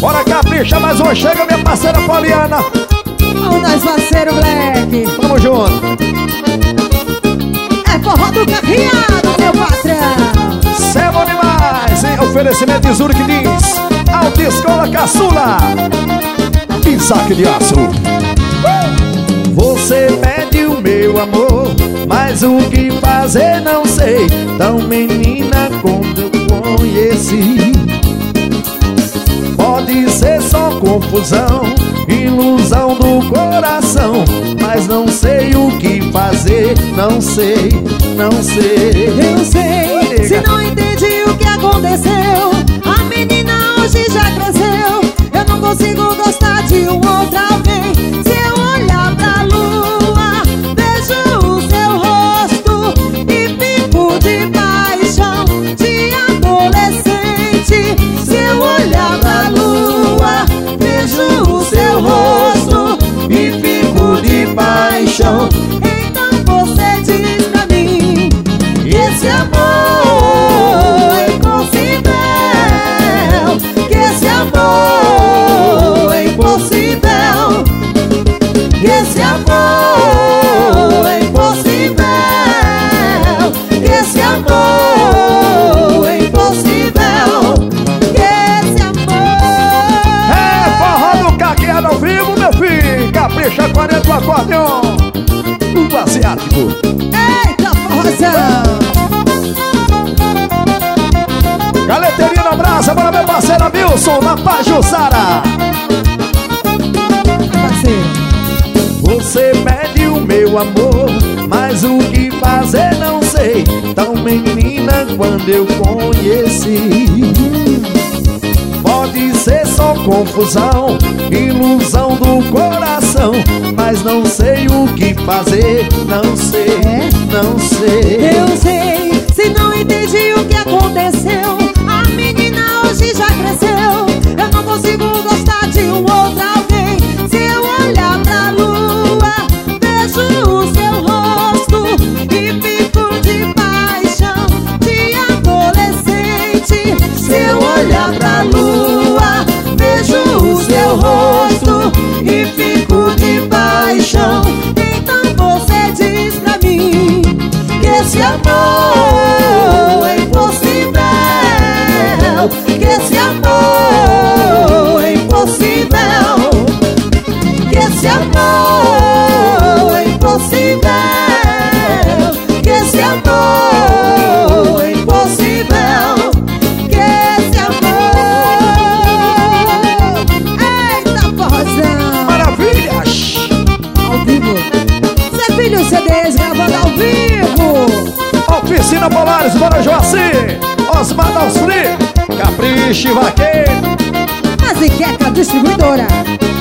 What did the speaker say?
Bora capricha, mais uma. Chega minha parceira Poliana. Vamos nós, parceiro Black. Tamo junto. É forró do carreado, meu patrão. Cê é bom demais, hein? Oferecimento de Zurich diz Autoescola Caçula Isaac de Aço. Você pede o meu amor, mas o que fazer não sei. Tão menina quando eu conheci. Pode ser só confusão, ilusão do coração, mas não sei o que fazer. Não sei, não sei. Eu sei, se não entendi o que aconteceu. A menina hoje já cresceu. Eu não consigo gostar de um outro alguém. Se eu olhar pra lua, vejo o seu rosto e fico de paixão de adolescente. Se eu olhar pra lua, vejo o seu rosto e fico de paixão. Então você diz pra mim que esse amor é impossível, que esse amor é impossível, que esse amor é impossível, que esse amor é impossível, que esse amor. É forró do caqueado ao vivo, meu filho. Capricha 40 o acordeon. O asiático. Eita, forrozão. Galeteria na brasa, bora meu parceiro Wilson, na Pajuçara. Parceiro. Você pede o meu amor, mas o que fazer não sei. Tão menina quando eu conheci. Pode ser só confusão, ilusão do coração, mas não sei o que fazer. Não sei, não sei. Eu sei, se não entendi o que aconteceu. A menina hoje já cresceu. Eu não consigo gostar de um outro alguém. Se eu olhar pra lua, vejo o seu rosto e fico de paixão de adolescente. Se eu olhar pra lua, vejo o seu rosto e fico de paixão. Então você diz pra mim que esse amor é impossível, que esse amor é impossível, que esse amor é impossível, que esse amor é impossível, que esse amor. Eita, porrozão. Maravilhas. Ao vivo. Zé Filho CDs gravando ao vivo. Oficina Polares, bora Joaci. Osmar Dalsfri, Capriche Vaqueiro. A Ziqueca Distribuidora.